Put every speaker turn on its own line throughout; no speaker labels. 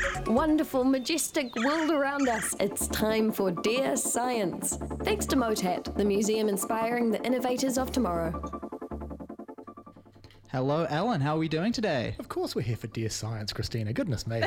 Wonderful, majestic world around us. It's time for Dear Science. Thanks to MOTAT, the museum inspiring the innovators of tomorrow.
Hello, Alan. How are we doing today?
Of course we're here for Dear Science, Christina. Goodness me.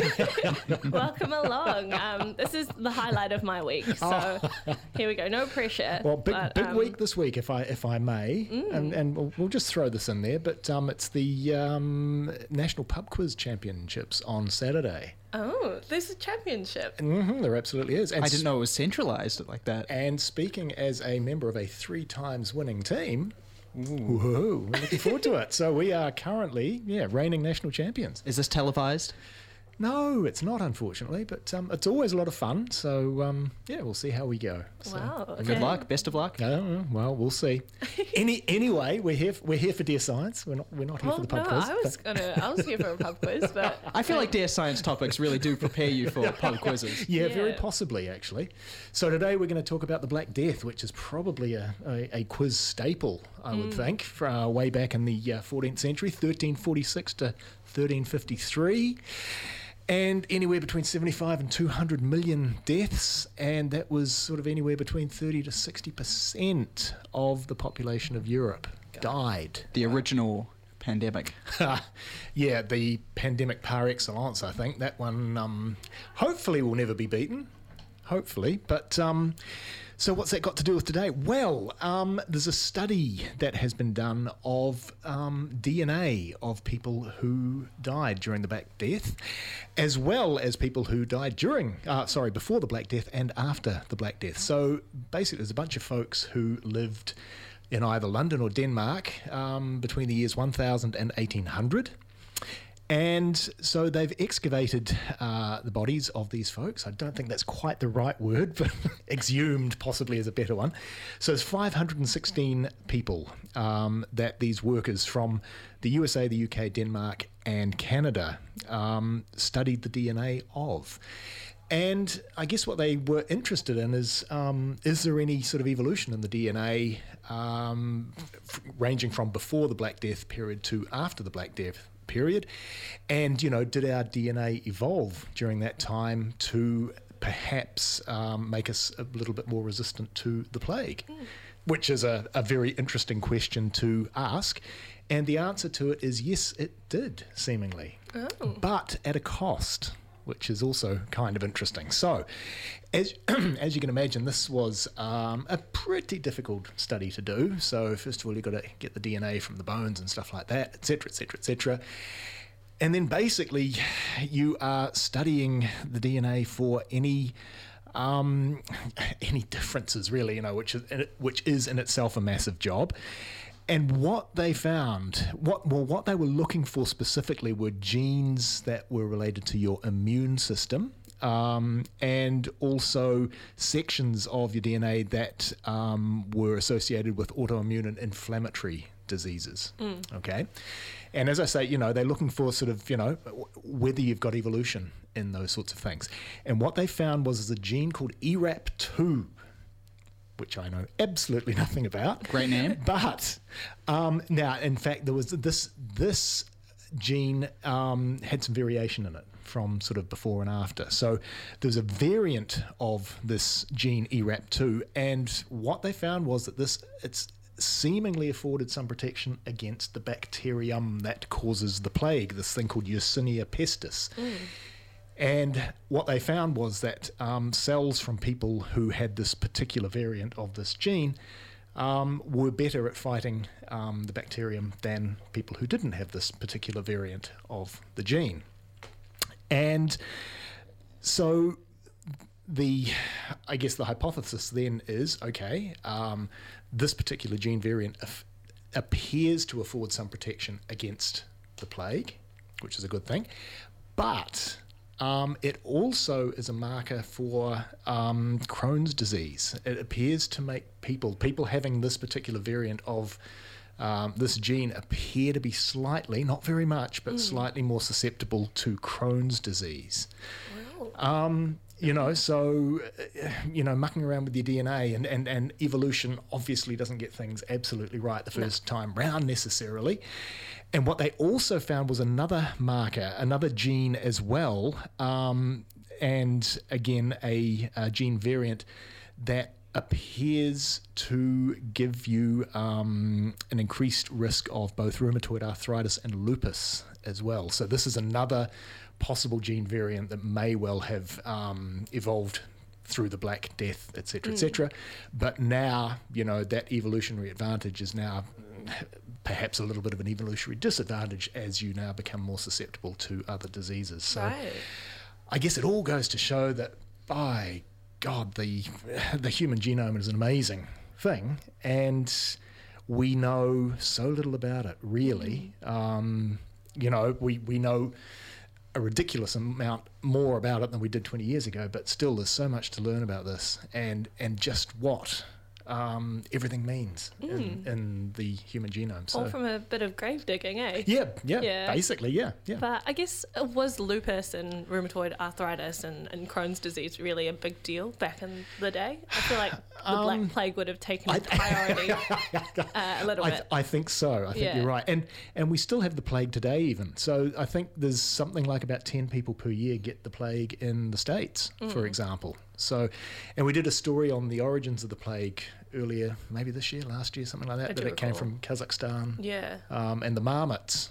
Welcome along. This is the highlight of my week, so here we go. No pressure.
Well, big week this week, if I may, and we'll just throw this in there. But it's the National Pub Quiz Championships on Saturday.
Oh, there's a championship.
There absolutely is. And
I didn't know it was centralised like that.
And speaking as a member of a 3 times winning team. Woohoo, we're looking forward to it. So we are currently, reigning national champions.
Is this televised?
No, it's not, unfortunately, but it's always a lot of fun. So, we'll see how we go. So,
Wow. Okay.
Good luck. Best of luck.
Well, we'll see. Anyway, we're here for Dear Science. We're not here for the pub quiz.
I was here for a pub quiz, but
I feel like Dear Science topics really do prepare you for pub quizzes.
Yeah, very possibly, actually. So today we're going to talk about the Black Death, which is probably a quiz staple, I would think, for way back in the 14th century, 1346 to 1353. And anywhere between 75 and 200 million deaths, and that was sort of anywhere between 30 to 60% of the population of Europe died.
The original pandemic.
Yeah, the pandemic par excellence, I think. That one hopefully will never be beaten. Hopefully. But so what's that got to do with today? Well, there's a study that has been done of DNA of people who died during the Black Death, as well as people who died before the Black Death and after the Black Death. So basically there's a bunch of folks who lived in either London or Denmark between the years 1000 and 1800. And so they've excavated the bodies of these folks. I don't think that's quite the right word, but exhumed possibly is a better one. So there's 516 people that these workers from the USA, the UK, Denmark, and Canada studied the DNA of. And I guess what they were interested in is there any sort of evolution in the DNA ranging from before the Black Death period to after the Black Death period, and did our DNA evolve during that time to perhaps make us a little bit more resistant to the plague, which is a very interesting question to ask, and the answer to it is yes, it did, seemingly, but at a cost, which is also kind of interesting. So, as you can imagine, this was a pretty difficult study to do. So, first of all, you've got to get the DNA from the bones and stuff like that, etc., etc., etc. And then basically, you are studying the DNA for any differences, really, which is in itself a massive job. And what they found, what they were looking for specifically were genes that were related to your immune system, and also sections of your DNA that were associated with autoimmune and inflammatory diseases. Okay, and as I say, they're looking for sort of whether you've got evolution in those sorts of things. And what they found was a gene called ERAP2, which I know absolutely nothing about.
Great name.
But now, in fact, there was this gene had some variation in it from sort of before and after. So there's a variant of this gene ERAP2, and what they found was that it's seemingly afforded some protection against the bacterium that causes the plague, this thing called Yersinia pestis. And what they found was that cells from people who had this particular variant of this gene were better at fighting the bacterium than people who didn't have this particular variant of the gene. And so I guess the hypothesis then is, this particular gene variant appears to afford some protection against the plague, which is a good thing, but it also is a marker for Crohn's disease. It appears to make people having this particular variant of this gene appear to be slightly, not very much, but slightly more susceptible to Crohn's disease.
Wow.
Mucking around with your DNA and evolution obviously doesn't get things absolutely right the first time round necessarily. And what they also found was another marker, another gene as well, and again, a gene variant that appears to give you an increased risk of both rheumatoid arthritis and lupus as well. So this is another possible gene variant that may well have evolved through the Black Death, etc., etc. But now, that evolutionary advantage is now perhaps a little bit of an evolutionary disadvantage as you now become more susceptible to other diseases. So
Right.
I guess it all goes to show that, by God, the human genome is an amazing thing, and we know so little about it, really. We know a ridiculous amount more about it than we did 20 years ago, but still there's so much to learn about this and just what everything means in the human genome. So
All from a bit of grave digging, eh?
yeah,
Yeah.
basically, yeah.
But I guess was lupus and rutamoid arthritis and Crohn's disease really a big deal back in the day? I feel like the Black Plague would have taken priority a little bit.
I think so. I think
Yeah.
you're right. And we still have the plague today even. So I think there's something like about 10 people per year get the plague in the States, for example. So, and we did a story on the origins of the plague earlier, maybe this year, last year, something like that,
do
that it came
recall.
from Kazakhstan.
Yeah.
And the marmots.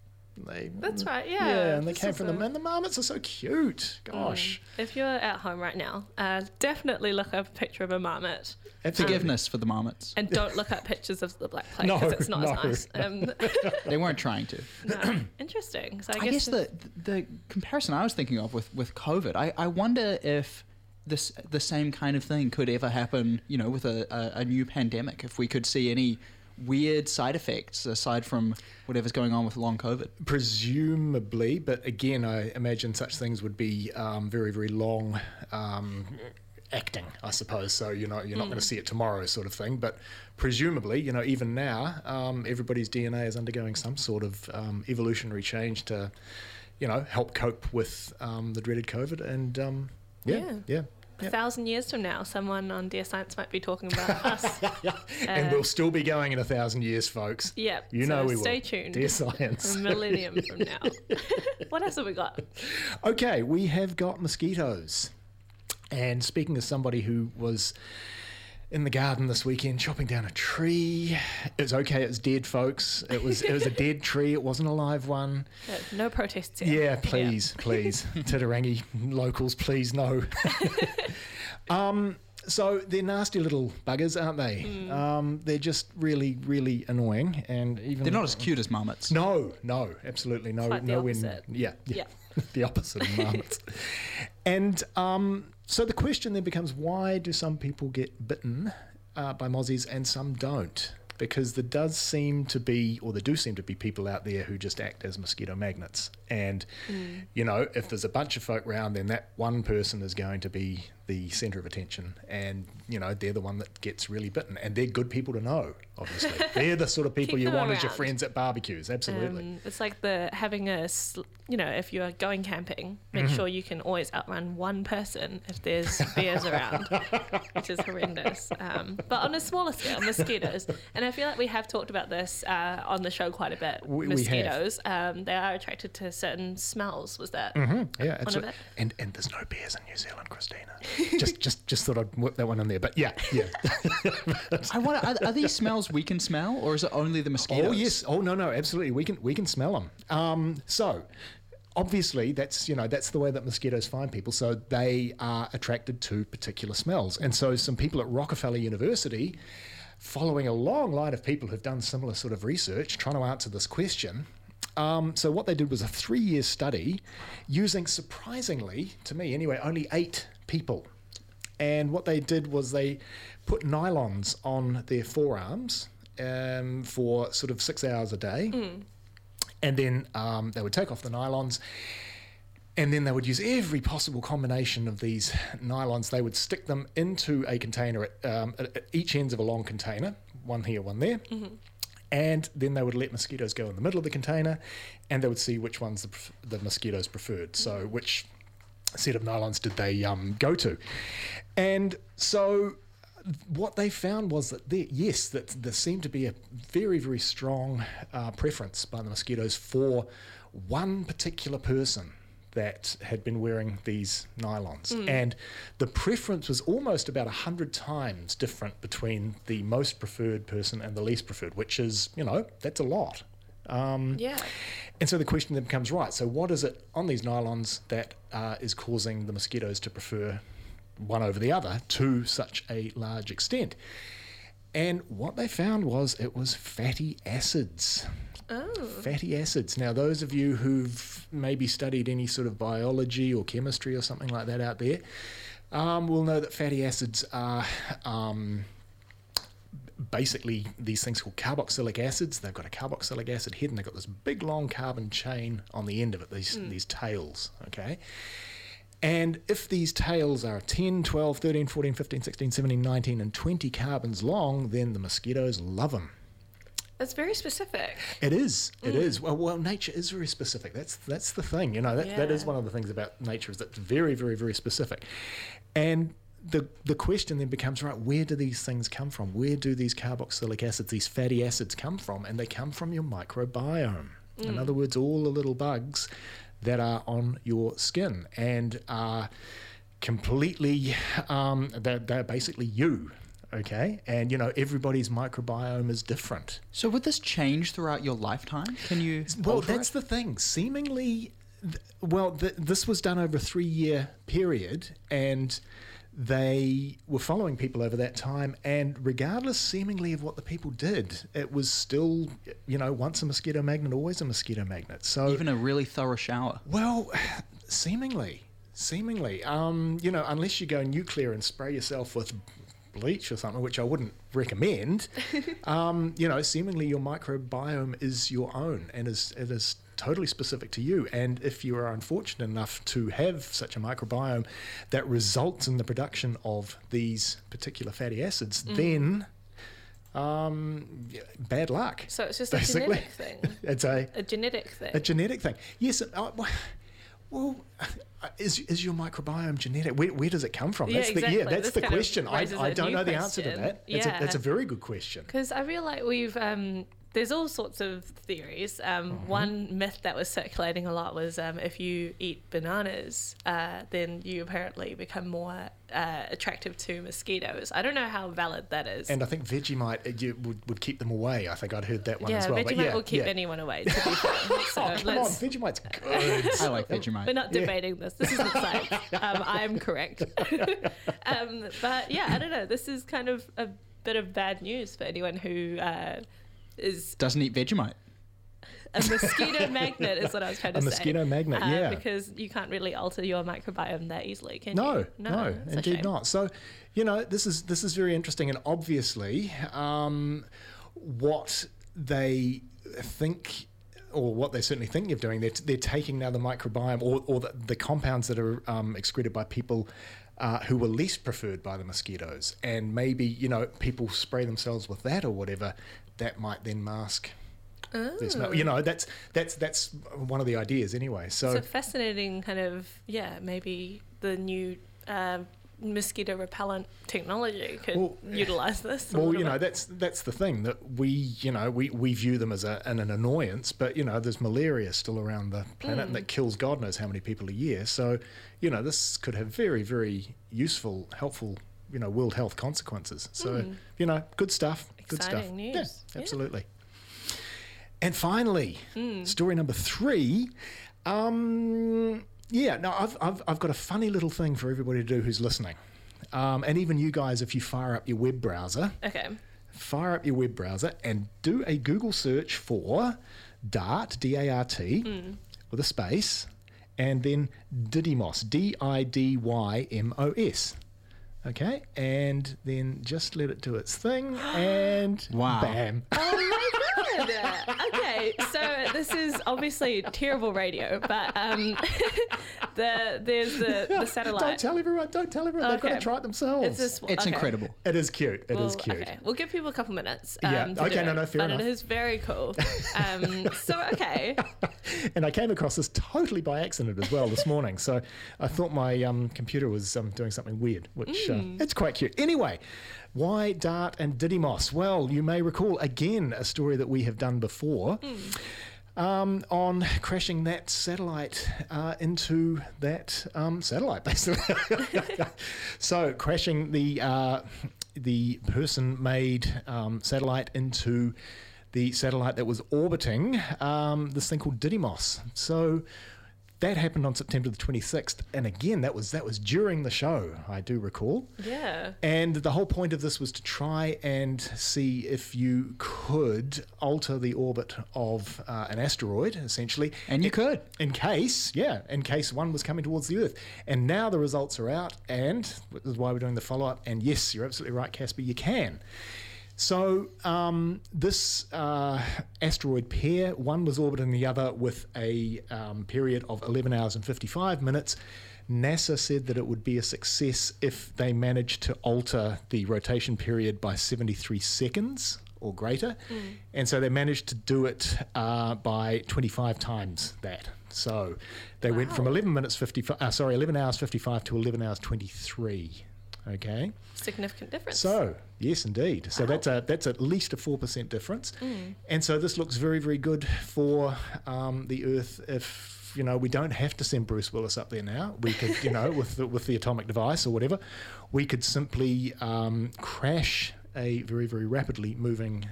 That's right, yeah.
Yeah, and they
This
came
is
from them. And the marmots are so cute. Gosh.
If you're at home right now, definitely look up a picture of a marmot.
Absolutely.
Forgiveness for the marmots.
And don't look up pictures of the Black Plague
No,
because it's not
no.
as nice.
They weren't trying to.
No. Interesting. So I
I guess
guess
the comparison I was thinking of with COVID, I wonder if the same kind of thing could ever happen, with a new pandemic, if we could see any weird side effects aside from whatever's going on with long COVID.
Presumably, but again, I imagine such things would be very, very long acting, I suppose. So you're not going to see it tomorrow, sort of thing. But presumably, even now, everybody's DNA is undergoing some sort of evolutionary change to, help cope with the dreaded COVID. And yeah.
1,000 years from now, someone on Dear Science might be talking about us.
And we'll still be going in 1,000 years, folks.
Yeah.
You know we will.
Stay tuned.
Dear Science.
A millennium from now. What else have we got?
Okay, we have got mosquitoes. And speaking as somebody who was in the garden this weekend chopping down a tree, it was okay, it was dead, folks. It was a dead tree, it wasn't a live one.
No protests here.
Yeah, please. Titirangi locals, please, no. So they're nasty little buggers, aren't they? They're just really, really annoying, and even
They're not as cute as marmots.
No, absolutely no.
Quite the
no,
opposite.
Yeah.
Yeah.
The opposite of marmots. And so the question then becomes, why do some people get bitten by mozzies and some don't? Because there do seem to be people out there who just act as mosquito magnets. And, if there's a bunch of folk around, then that one person is going to be the centre of attention. And, they're the one that gets really bitten. And they're good people to know, obviously. They're the sort of people
Keep
you
them
want as your
around.
friends at barbecues. Absolutely.
It's like if you're going camping, make sure you can always outrun one person if there's bears around, which is horrendous. But on a smaller scale, mosquitoes, and I feel like we have talked about this on the show quite a bit.
We have.
Mosquitoes, they are attracted to certain smells. Was that?
Yeah, absolutely. And there's no bears in New Zealand, Christina. just thought I'd whip that one in there. But yeah.
I wonder, are these smells we can smell, or is it only the mosquitoes?
Oh yes. Oh no, absolutely. We can smell them. So obviously that's the way that mosquitoes find people. So they are attracted to particular smells. And so some people at Rockefeller University, following a long line of people who've done similar sort of research, trying to answer this question. So what they did was a 3-year study using, surprisingly to me anyway, only 8 people. And what they did was they put nylons on their forearms for sort of 6 hours a day. And then they would take off the nylons, and then they would use every possible combination of these nylons. They would stick them into a container at each ends of a long container, one here, one there. And then they would let mosquitoes go in the middle of the container, and they would see which ones the mosquitoes preferred. So which set of nylons did they go to? And so what they found was that there seemed to be a very, very strong preference by the mosquitoes for one particular person that had been wearing these nylons. And the preference was almost about 100 times different between the most preferred person and the least preferred, which is, that's a lot.
Yeah.
And so the question then becomes, right, so what is it on these nylons that is causing the mosquitoes to prefer one over the other to such a large extent? And what they found was it was fatty acids.
Oh.
Fatty acids. Now, those of you who've maybe studied any sort of biology or chemistry or something like that out there will know that fatty acids are basically these things called carboxylic acids. They've got a carboxylic acid head and they've got this big long carbon chain on the end of it, these tails, okay? And if these tails are 10, 12, 13, 14, 15, 16, 17, 19 and 20 carbons long, then the mosquitoes love them.
That's very specific.
It is. It is. Well, nature is very specific. That's the thing. That is one of the things about nature is that it's very, very, very specific. And the question then becomes, right, where do these things come from? Where do these carboxylic acids, these fatty acids come from? And they come from your microbiome. In other words, all the little bugs that are on your skin and are completely, they're basically you. Okay, and everybody's microbiome is different.
So would this change throughout your lifetime? Can you?
Well, that's the thing. Seemingly, this was done over a 3-year period, and they were following people over that time. And regardless, seemingly, of what the people did, it was still, once a mosquito magnet, always a mosquito magnet. So
Even a really thorough shower.
Well, seemingly, unless you go nuclear and spray yourself with bleach or something, which I wouldn't recommend, seemingly your microbiome is your own and it is totally specific to you. And if you are unfortunate enough to have such a microbiome that results in the production of these particular fatty acids, then bad luck.
So it's just
basically.
a genetic thing.
It's a
genetic thing.
A genetic thing. Yes. Well, is your microbiome genetic? Where does it come from? That's
exactly.
That's the question. I don't know the answer to that.
Yeah.
That's a very good question.
Because I feel like we've there's all sorts of theories. One myth that was circulating a lot was if you eat bananas, then you apparently become more attractive to mosquitoes. I don't know how valid that is.
And I think Vegemite would keep them away. I think I'd heard that one as well.
Vegemite will keep anyone away, to be fair. So
come on, Vegemite's good.
I like Vegemite.
We're not debating this. This isn't science. I am correct. But yeah, I don't know. This is kind of a bit of bad news for anyone who
doesn't eat Vegemite.
A mosquito magnet is what I was trying to say.
A mosquito magnet, yeah.
Because you can't really alter your microbiome that easily, can
you?
No,
indeed not. So, this is very interesting, and obviously, what they think, or what they're certainly thinking of doing, they're taking now the microbiome or the compounds that are excreted by people who were least preferred by the mosquitoes, and maybe people spray themselves with that or whatever. That might then mask. There's no, that's one of the ideas anyway. So
it's a fascinating kind of maybe the new mosquito repellent technology could utilize this.
Well, that's the thing that we view them as an annoyance, but there's malaria still around the planet and that kills God knows how many people a year. So this could have very, very useful, helpful world health consequences. So good stuff.
Exciting news.
Yeah, absolutely. And finally, story number 3. Now I've got a funny little thing for everybody to do who's listening, and even you guys, if you fire up your web browser.
Okay.
Fire up your web browser and do a Google search for DART, D-A-R-T, with a space, and then Didymos, D-I-D-Y-M-O-S. Okay, and then just let it do its thing, and bam.
Oh my god! Okay, so this is obviously terrible radio, but there's the satellite.
Don't tell everyone. Don't tell everyone. They've got to
Okay.
try it themselves.
It's
okay.
incredible.
It is cute. It is
Well,
cute.
Okay, we'll give people a couple minutes.
Yeah,
to
okay,
do
no,
it,
fair
but
enough.
it is very cool. Okay.
And I came across this totally by accident as well this morning. So I thought my computer was doing something weird, which it's quite cute. Anyway, why DART and Didymos? Well, you may recall, again, a story that we have done before. On crashing that satellite into that satellite, basically. So crashing the person-made satellite into the satellite that was orbiting this thing called Didymos. So that happened on September the 26th, and again, that was during the show, I do recall.
Yeah.
And the whole point of this was to try and see if you could alter the orbit of an asteroid, essentially.
And you could.
In case one was coming towards the Earth. And now the results are out, and this is why we're doing the follow-up. And yes, you're absolutely right, Casper, you can. So this asteroid pair, one was orbiting the other with a period of 11 hours and 55 minutes. NASA said that it would be a success if they managed to alter the rotation period by 73 seconds or greater. And so they managed to do it by 25 times that. So they went from 11 hours 55 to 11 hours 23. Okay.
Significant difference.
So yes, indeed. So that's at least a 4% difference, and so this looks very, very good for the Earth. If we don't have to send Bruce Willis up there now, we could with the atomic device or whatever, we could simply crash a very, very rapidly moving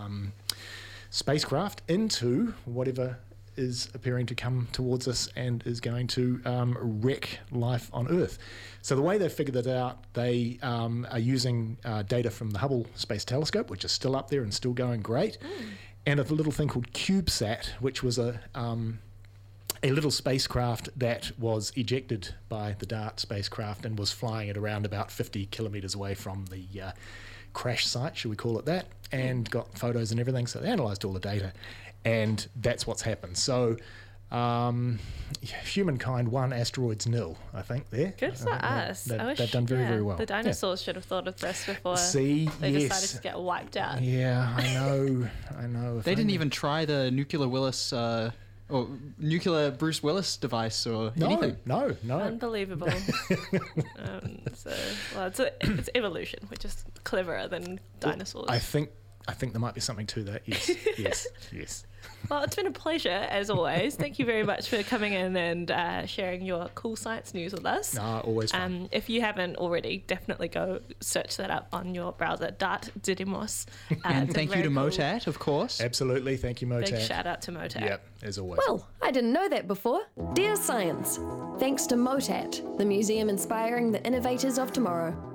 spacecraft into whatever is appearing to come towards us and is going to wreck life on Earth. So the way they figured that out, they are using data from the Hubble Space Telescope, which is still up there and still going great, and a little thing called CubeSat, which was a little spacecraft that was ejected by the DART spacecraft and was flying at around about 50 kilometres away from the crash site, should we call it that, and got photos and everything. So they analysed all the data, and that's what's happened. So humankind won, asteroids nil, I think, there.
Good for us.
They've done very, very well.
The dinosaurs should have thought of this before
they
decided to get wiped out.
Yeah, I know.
They didn't even try the nuclear Willis or nuclear Bruce Willis device or anything.
No.
Unbelievable. It's evolution. We're just cleverer than dinosaurs.
I think there might be something to that. Yes.
Well, it's been a pleasure, as always. Thank you very much for coming in and sharing your cool science news with us.
Always fun.
If you haven't already, definitely go search that up on your browser, DART Didymos.
And thank you to MOTAT, of course.
Absolutely. Thank you, MOTAT.
Big shout out to MOTAT.
Yep, as always.
Well, I didn't know that before. Dear Science, thanks to MOTAT, the museum inspiring the innovators of tomorrow.